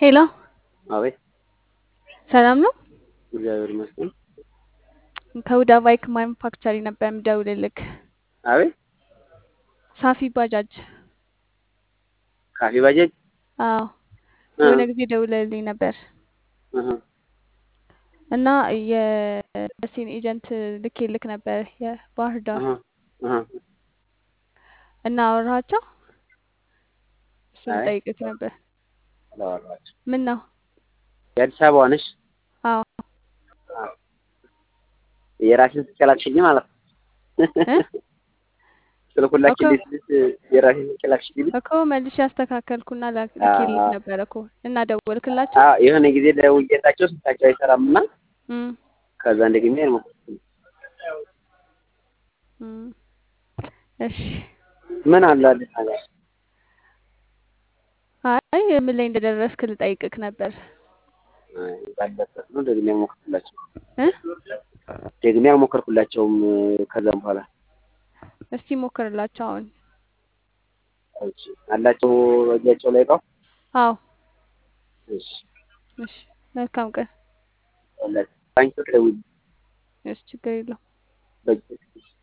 ሄሎ አቤት ሰላም ነው? እግዚአብሔር ይመስገን። ከሁዳ ባይክ ማኑፋክቸሪንግ ነበር የምደውልልክ። አቤት ሳፊ ባጃጅ። ካፌ ባጃጅ አዎ እ የሆነ ጊዜ ደውለልኝ ነበር እህ እና የደሴን ኤጀንት ልኬልክ ነበር የባህር ዳር እህ እህ እና አወራሃቸው? እሱን አይ ልጠይቅክ ነበር። አላወራኋቸውም። ምን ነው? የአዲስ አበባ ነሽ? አዎ አዎ። የራስሽን ስልክ ማለት ነው። እ ስልኩን እኮ ላኪልኝ ስልሽ የራስሽን ስልክ ላክሽልኝ? እኮ መልሼ ያስተካከልኩና ልኬልክ አዎ ነበር እኮ እና ደወልክላቸው? አዎ የሆነ ጊዜ ደውዬላቸው ስልካቸው አይሰራምና እም ከዛ እንደግሜ አልሞከርኩም። እም እሺ ምን አለ አዲስ ነገር? አይ ምን ላይ እንደደረስክ ልጠይቅክ ነበር። አይ ባለበት ነው ደግሜ አልሞከርኩላቸውም። እ ደግሜ አልሞከርኩላቸውም ከዛም በኋላ እስቲ ሞክርላቸው አሁን። እሺ አላቸው እጃቸው ላይ ነው። አዎ እሺ እሺ መልካም ቀን። አላቸው ባንክ ደውል እሺ ችግር የለውም። በቃ